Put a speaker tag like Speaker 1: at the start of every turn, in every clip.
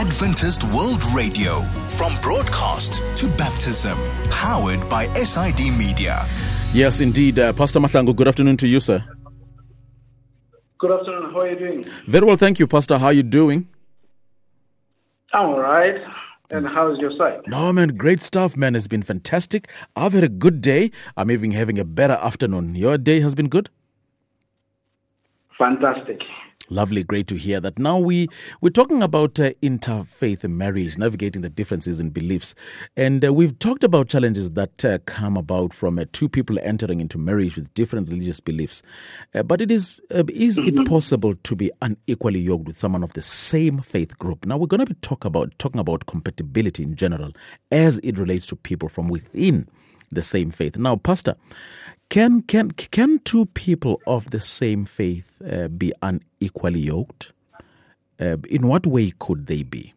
Speaker 1: Adventist World Radio, from broadcast to baptism, powered by SID Media.
Speaker 2: Yes, indeed. Pastor Mahlangu, good afternoon to you, sir.
Speaker 3: Good afternoon. How are you doing?
Speaker 2: Very well, thank you, Pastor. How are you doing?
Speaker 3: I'm all right. And how's your side?
Speaker 2: No, man, great stuff, man. It's been fantastic. I've had a good day. I'm even having a better afternoon. Your day has been good?
Speaker 3: Fantastic.
Speaker 2: Lovely, great to hear that. Now we're talking about interfaith marriage, navigating the differences in beliefs. And we've talked about challenges that come about from two people entering into marriage with different religious beliefs. But is it possible to be unequally yoked with someone of the same faith group? Now we're going to be talking about compatibility in general as it relates to people from within the same faith. Now, Pastor, can two people of the same faith be unequally yoked? In what way could they be?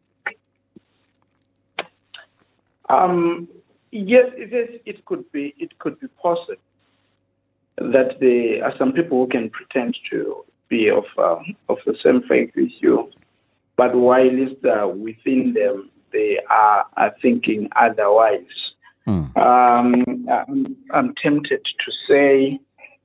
Speaker 3: Yes, it could be. It could be possible that there are some people who can pretend to be of the same faith as you, but while within them they are thinking otherwise. I'm tempted to say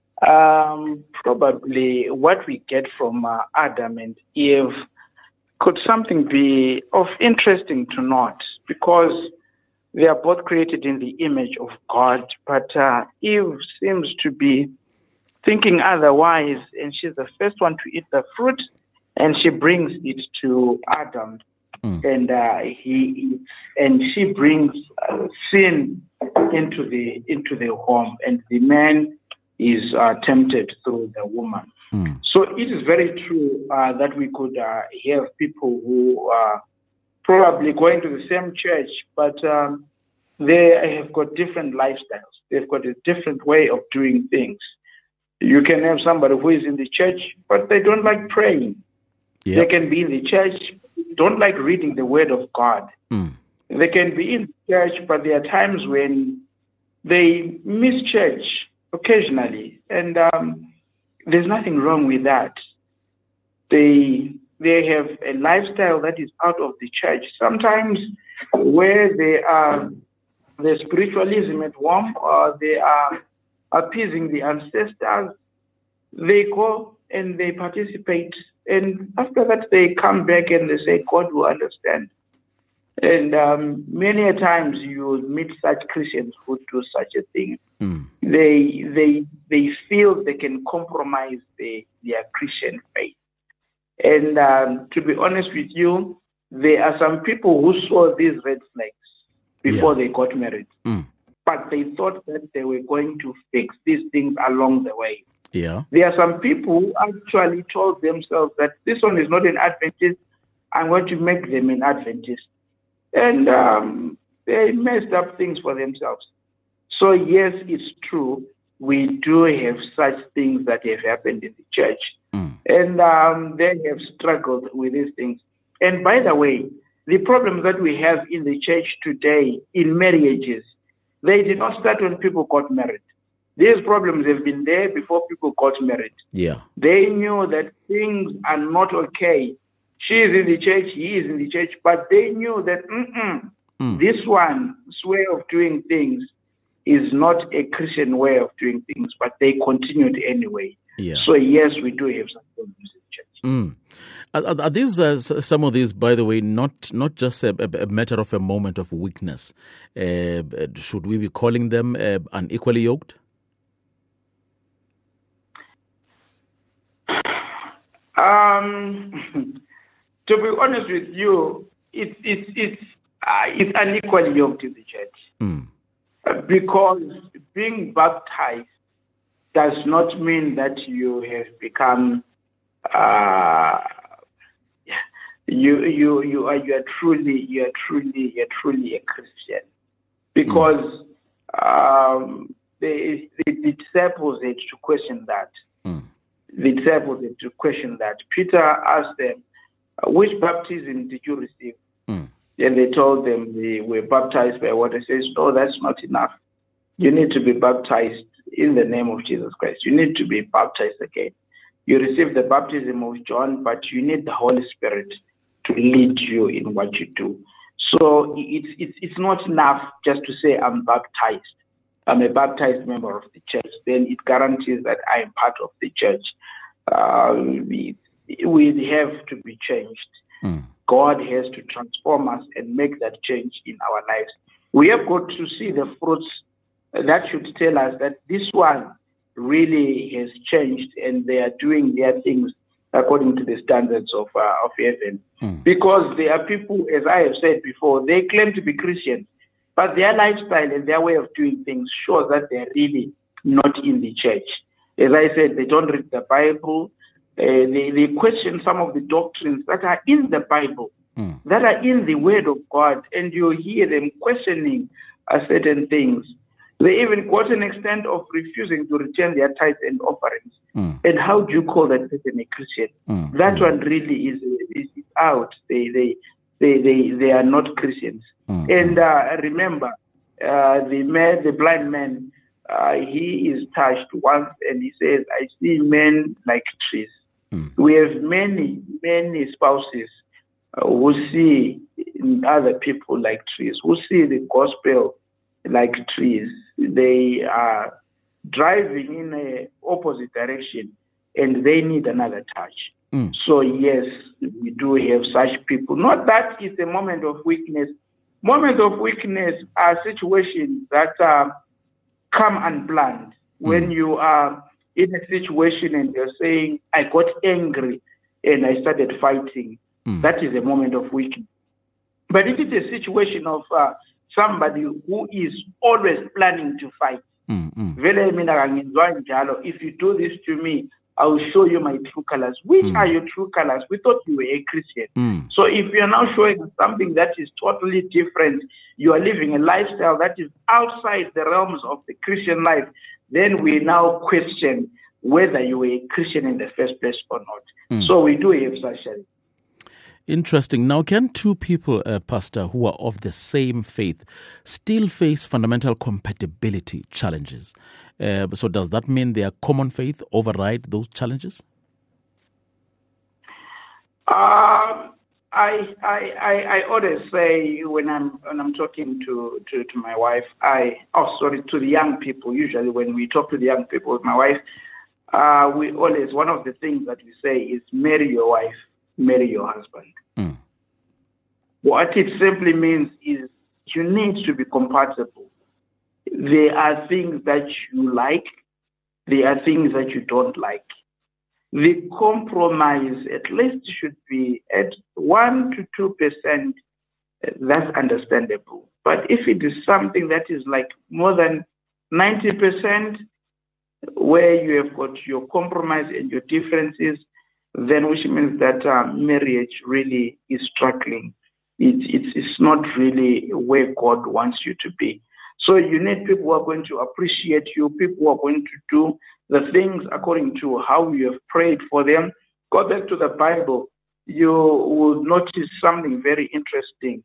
Speaker 3: probably what we get from Adam and Eve could something be of interesting to note, because they are both created in the image of God, but Eve seems to be thinking otherwise, and she's the first one to eat the fruit, and she brings it to Adam. And he eats, and she brings sin into the home, and the man is tempted through the woman. So it is very true that we could have people who are probably going to the same church, but they have got different lifestyles. They've got a different way of doing things. You can have somebody who is in the church, but they don't like praying. Yep. They can be in the church, don't like reading the Word of God. They can be in church, but there are times when they miss church occasionally, and there's nothing wrong with that. They have a lifestyle that is out of the church. Sometimes where they are, the spiritualism at home, or they are appeasing the ancestors, they go and they participate. And after that, they come back and they say, God will understand. And many a times you will meet such Christians who do such a thing. They feel they can compromise their Christian faith. And to be honest with you, there are some people who saw these red flags before they got married. But they thought that they were going to fix these things along the way.
Speaker 2: Yeah.
Speaker 3: There are some people who actually told themselves that this one is not an Adventist, I'm going to make them an Adventist. And they messed up things for themselves. So yes, it's true. We do have such things that have happened in the church. And they have struggled with these things. And by the way, the problems that we have in the church today in marriages, they did not start when people got married. These problems have been there before people got married.
Speaker 2: Yeah.
Speaker 3: They knew that things are not okay. She is in the church, he is in the church, but they knew that this one's way of doing things is not a Christian way of doing things, but they continued anyway.
Speaker 2: Yeah.
Speaker 3: So yes, we do have some problems in the church.
Speaker 2: Are these some of these, by the way, not just a matter of a moment of weakness? Should we be calling them unequally yoked?
Speaker 3: To be honest with you, it's unequally yoked in the church. Because being baptized does not mean that you have become you are truly a Christian. Because the disciples had to question that. The disciples had to question that. Peter asked them, which baptism did you receive? And they told them they were baptized by water. He says, no, that's not enough. You need to be baptized in the name of Jesus Christ. You need to be baptized again. You receive the baptism of John, but you need the Holy Spirit to lead you in what you do. So it's not enough just to say I'm baptized. I'm a baptized member of the church. Then it guarantees that I am part of the church. We have to be changed. God has to transform us and make that change in our lives. We have got to see the fruits that should tell us that this one really has changed and they are doing their things according to the standards of heaven. Because there are people, as I have said before, they claim to be Christians, but their lifestyle and their way of doing things shows that they're really not in the church. As I said, they don't read the Bible. They question some of the doctrines that are in the Bible, that are in the Word of God, and you hear them questioning certain things. They even got an extent of refusing to return their tithes and offerings. And how do you call that person a Christian? That one really is out. They are not Christians. And remember, the blind man, he is touched once, and he says, "I see men like trees." We have many spouses who see other people like trees, who see the gospel like trees. They are driving in an opposite direction, and they need another touch. So yes, we do have such people. Not that it's a moment of weakness. Moments of weakness are situations that come unplanned. When you are in a situation and you're saying, "I got angry and I started fighting," that is a moment of weakness. But if it's a situation of somebody who is always planning to fight, if you do this to me, I will show you my true colors. Which are your true colors? We thought you were a Christian. So if you're now showing something that is totally different, you are living a lifestyle that is outside the realms of the Christian life, then we now question whether you were a Christian in the first place or not. So we do have such a...
Speaker 2: Interesting. Now, can two people, Pastor, who are of the same faith still face fundamental compatibility challenges? So does that mean their common faith override those challenges?
Speaker 3: I always say when I'm talking to my wife, to the young people. Usually when we talk to the young people with my wife, we always, one of the things that we say is marry your wife, marry your husband. What it simply means is you need to be compatible. There are things that you like, there are things that you don't like. The compromise at least should be at 1 to 2%. That's understandable. But if it is something that is like more than 90%, where you have got your compromise and your differences, then which means that marriage really is struggling. It's not really where God wants you to be. So you need people who are going to appreciate you, people who are going to do the things according to how you have prayed for them. Go back to the Bible. You will notice something very interesting.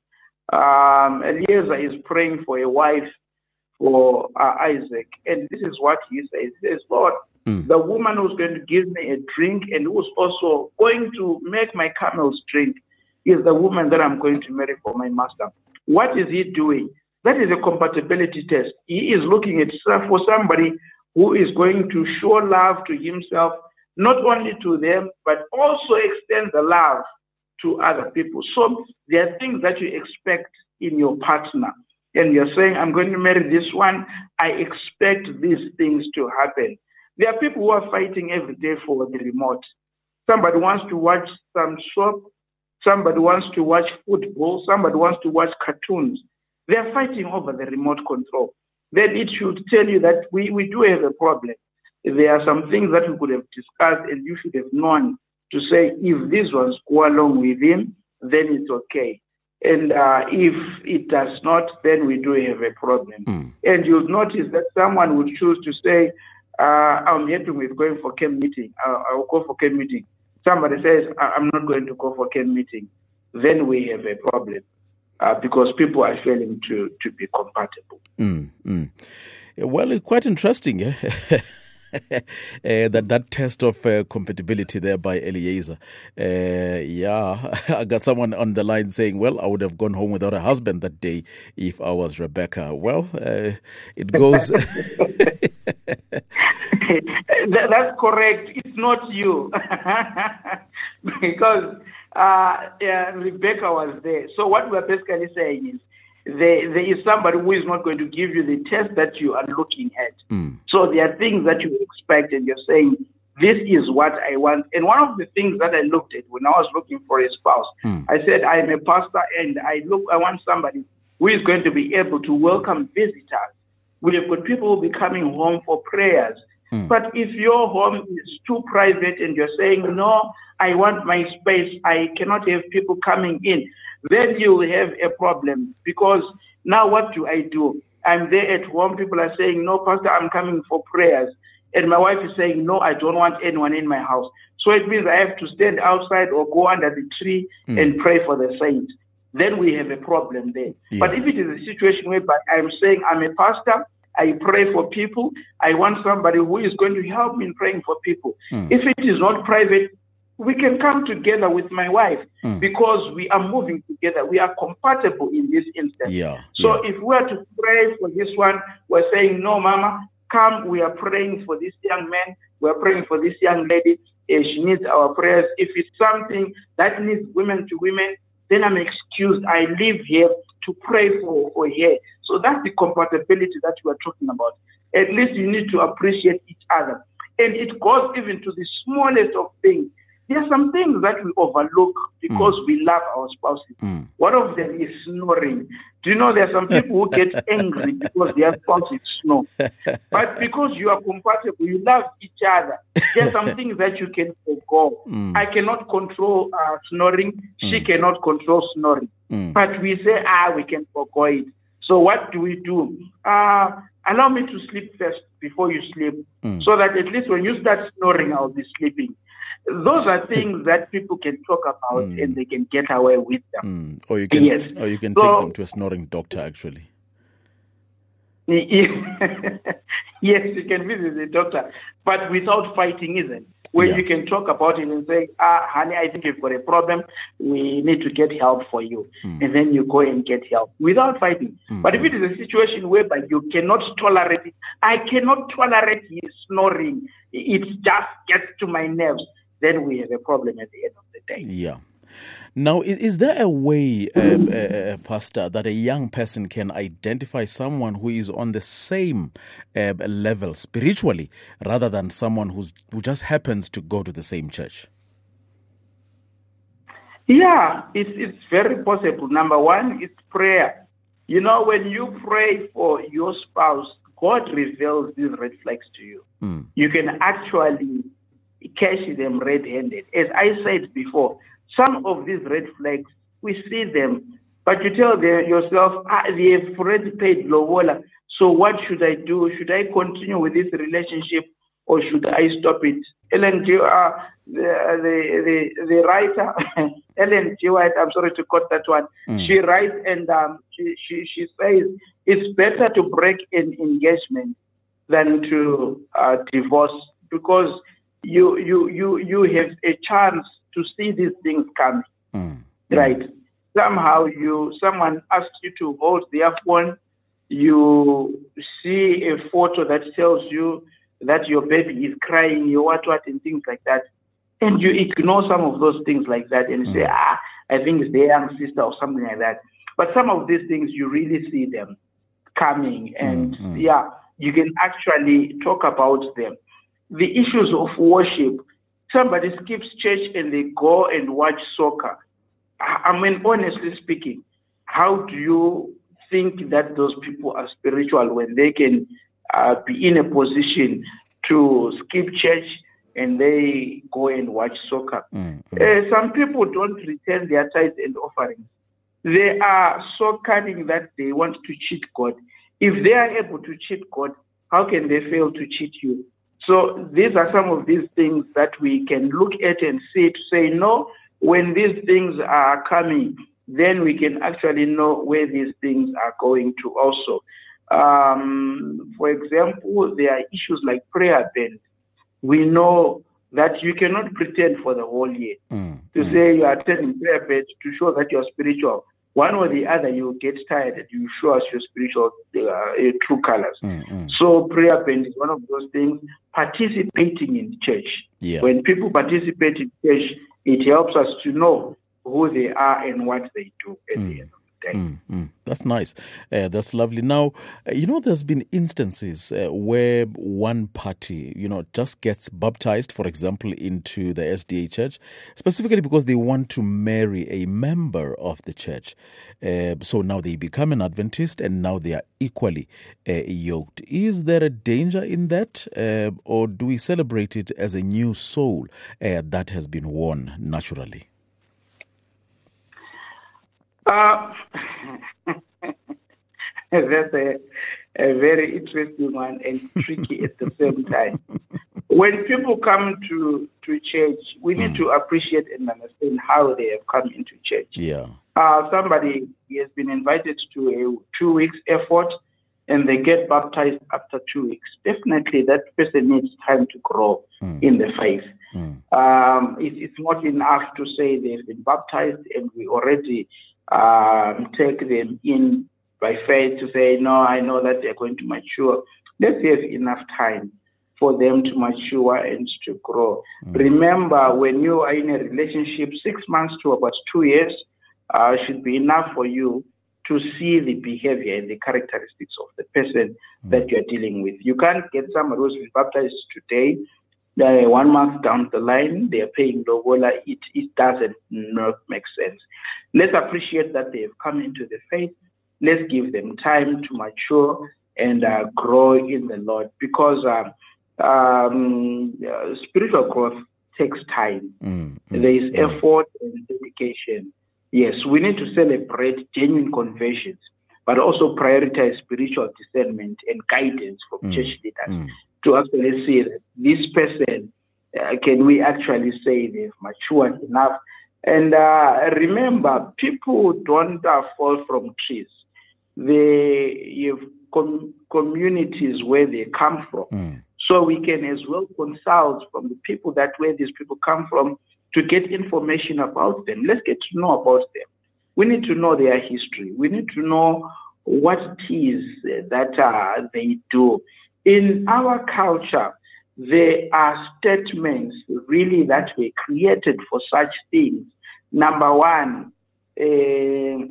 Speaker 3: Eliezer is praying for a wife for Isaac. And this is what he says. He says, "Lord, the woman who's going to give me a drink and who's also going to make my camels drink is the woman that I'm going to marry for my master." What is he doing? That is a compatibility test. He is looking at for somebody who is going to show love to himself, not only to them, but also extend the love to other people. So there are things that you expect in your partner. And you're saying, "I'm going to marry this one. I expect these things to happen." There are people who are fighting every day for the remote. Somebody wants to watch some soap. Somebody wants to watch football. Somebody wants to watch cartoons. They are fighting over the remote control. Then it should tell you that we do have a problem. There are some things that we could have discussed and you should have known to say, if these ones go along with him, then it's okay. And if it does not, then we do have a problem. And you'll notice that someone would choose to say, "I'm happy with going for camp meeting. I'll go for camp meeting." Somebody says, "I'm not going to go for camp meeting." Then we have a problem because people are failing to be compatible.
Speaker 2: Well, it's quite interesting. that test of compatibility there by Eliezer. I got someone on the line saying, well, I would have gone home without a husband that day if I was Rebecca. Well, it goes...
Speaker 3: That's correct. It's not you. Because Rebecca was there. So what we're basically saying is there is somebody who is not going to give you the test that you are looking at. So there are things that you expect and you're saying, this is what I want. And one of the things that I looked at when I was looking for a spouse, I said, I'm a pastor and I want somebody who is going to be able to welcome visitors. We have got people who will be coming home for prayers. But if your home is too private and you're saying, no, I want my space, I cannot have people coming in, then you will have a problem. Because now what do I do? I'm there at home, people are saying, no, Pastor, I'm coming for prayers. And my wife is saying, no, I don't want anyone in my house. So it means I have to stand outside or go under the tree and pray for the saints. Then we have a problem there. Yeah. But if it is a situation whereby I'm saying I'm a pastor, I pray for people, I want somebody who is going to help me in praying for people. If it is not private, we can come together with my wife because we are moving together. We are compatible in this instance. So if we are to pray for this one, we're saying, no, Mama, come, we are praying for this young man, we are praying for this young lady. She needs our prayers. If it's something that needs women to women, then I'm excused. I live here to pray for her. So that's the compatibility that we are talking about. At least you need to appreciate each other. And it goes even to the smallest of things. There are some things that we overlook because we love our spouses. One of them is snoring. Do you know there are some people who get angry because their spouses snore? But because you are compatible, you love each other, there are some things that you can forgo. I cannot control snoring. She cannot control snoring. But we say, we can forgo it. So what do we do? Allow me to sleep first before you sleep, so that at least when you start snoring, I'll be sleeping. Those are things that people can talk about and they can get away with them.
Speaker 2: Or you can, take them to a snoring doctor, actually.
Speaker 3: Yes, you can visit the doctor, but without fighting, isn't it? Where you can talk about it and say, honey, I think you've got a problem. We need to get help for you. And then you go and get help without fighting. But if it is a situation whereby you cannot tolerate it, I cannot tolerate his snoring, it just gets to my nerves, then we have a problem at the end of the day.
Speaker 2: Yeah. Now, is there a way, Pastor, that a young person can identify someone who is on the same level spiritually rather than someone who just happens to go to the same church?
Speaker 3: Yeah, it's very possible. Number one, it's prayer. You know, when you pray for your spouse, God reveals these red flags to you. You can actually catch them red-handed. As I said before, some of these red flags, we see them, but you tell yourself, they have already paid lobola, so what should I do? Should I continue with this relationship or should I stop it? Ellen G. The writer, Ellen G. White, I'm sorry to quote that one, she writes and she says, it's better to break an engagement than to divorce, because you have a chance to see these things coming, right? Somehow someone asks you to hold their phone, you see a photo that tells you that your baby is crying, you what, and things like that. And you ignore some of those things like that and say, I think it's the young sister or something like that. But some of these things, you really see them coming. And you can actually talk about them. The issues of worship, somebody skips church and they go and watch soccer. I mean, honestly speaking, how do you think that those people are spiritual when they can be in a position to skip church and they go and watch soccer? Some people don't return their tithes and offerings. They are so cunning that they want to cheat God. If they are able to cheat God, how can they fail to cheat you? So these are some of these things that we can look at and see to say, no, when these things are coming, then we can actually know where these things are going to also. For example, there are issues like prayer band. we know that you cannot pretend for the whole year to say you are attending prayer bed to show that you're spiritual. One or the other, you get tired and you show us your spiritual true colors. So prayer band is one of those things. Participating in church.
Speaker 2: Yeah.
Speaker 3: When people participate in church, it helps us to know who they are and what they do at the end of the day.
Speaker 2: That's nice. That's lovely. Now, there's been instances where one party, just gets baptized, for example, into the SDA church, specifically because they want to marry a member of the church. So now they become an Adventist and now they are equally yoked. Is there a danger in that? Or do we celebrate it as a new soul that has been won naturally?
Speaker 3: That's a very interesting one and tricky at the same time. When people come to church, we need to appreciate and understand how they have come into church.
Speaker 2: Yeah.
Speaker 3: Somebody has been invited to a 2 weeks effort and they get baptized after 2 weeks. Definitely that person needs time to grow in the faith. It's not enough to say they've been baptized and we already take them in by faith to say, no, I know that they're going to mature. Let's have enough time for them to mature and to grow. Remember, when you are in a relationship, 6 months to about 2 years should be enough for you to see the behavior and the characteristics of the person that you're dealing with. You can't get somebody who's been baptized today, 1 month down the line, they're paying lobola. It doesn't not make sense. Let's appreciate that they have come into the faith. Let's give them time to mature and grow in the Lord, because spiritual growth takes time. There is effort and dedication. Yes, we need to celebrate genuine conversions, but also prioritize spiritual discernment and guidance from church leaders to actually see that this person, can we actually say they've matured enough? And remember, people don't fall from trees. They have communities where they come from. So we can as well consult from the people that where these people come from to get information about them. Let's get to know about them. We need to know their history. We need to know what it is that they do. In our culture, there are statements really that were created for such things. Number one, you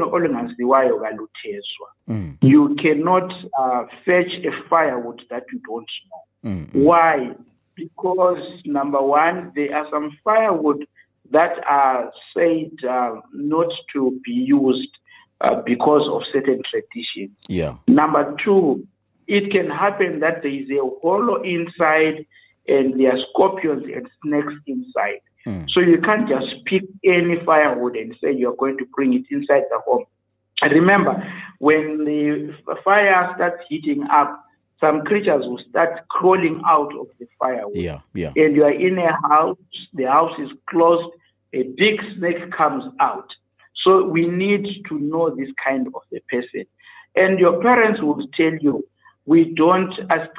Speaker 3: cannot fetch a firewood that you don't know. Why? Because number one, there are some firewood that are said not to be used because of certain traditions.
Speaker 2: Yeah.
Speaker 3: Number two, it can happen that there is a hollow inside and there are scorpions and snakes inside. So you can't just pick any firewood and say you're going to bring it inside the home. And remember, when the fire starts heating up, some creatures will start crawling out of the firewood.
Speaker 2: Yeah.
Speaker 3: And you are in a house, the house is closed, a big snake comes out. So we need to know this kind of a person. And your parents will tell you, we don't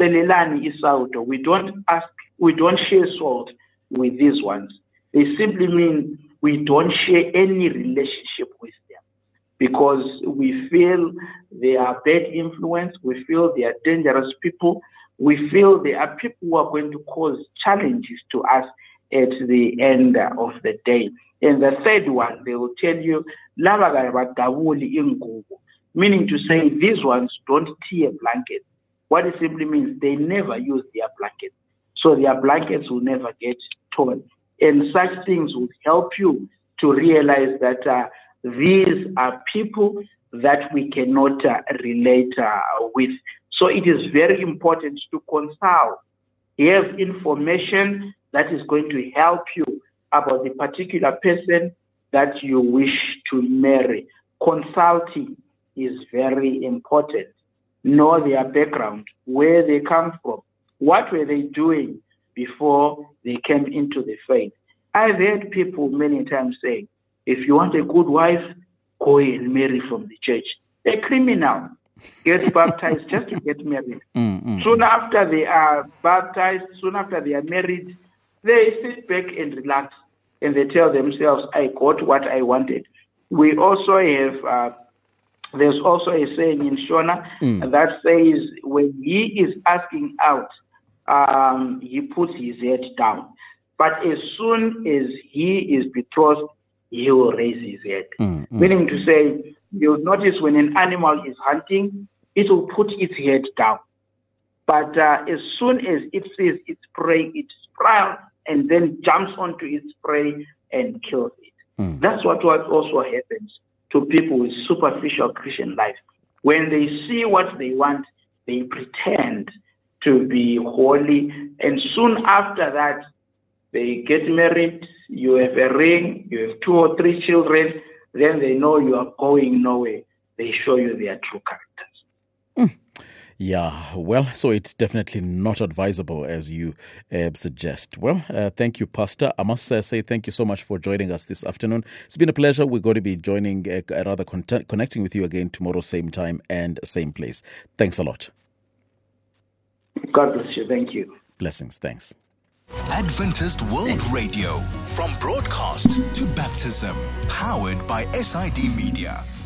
Speaker 3: share salt with these ones. They simply mean we don't share any relationship with them because we feel they are bad influence. We feel they are dangerous people. We feel they are people who are going to cause challenges to us at the end of the day. And the third one, they will tell you, meaning to say these ones don't tear blankets. What it simply means, they never use their blankets. So their blankets will never get torn. And such things will help you to realize that these are people that we cannot relate with. So it is very important to consult. Have information that is going to help you about the particular person that you wish to marry. Consulting is very important. Know their background, where they come from, what were they doing before they came into the faith. I've heard people many times say, if you want a good wife, go and marry from the church. A criminal. get baptized just to get married. Soon after they are baptized, soon after they are married, they sit back and relax, and they tell themselves, I got what I wanted. We also have, there's also a saying in Shona that says, when he is asking out, he puts his head down. But as soon as he is betrothed, he will raise his head. Meaning to say, you'll notice when an animal is hunting, it will put its head down. But as soon as it sees its prey, it springs and then jumps onto its prey and kills it. That's what also happens to people with superficial Christian life. When they see what they want, they pretend to be holy, and soon after that, they get married, you have a ring, you have 2 or 3 children, then they know you are going nowhere. They show you their true characters.
Speaker 2: Yeah, well, so it's definitely not advisable as you suggest. Well, thank you, Pastor. I must say thank you so much for joining us this afternoon. It's been a pleasure. We're going to be joining, connecting with you again tomorrow, same time and same place. Thanks a lot.
Speaker 3: God bless you. Thank you.
Speaker 2: Blessings. Thanks.
Speaker 1: Adventist World Radio, from broadcast to baptism, powered by SID Media.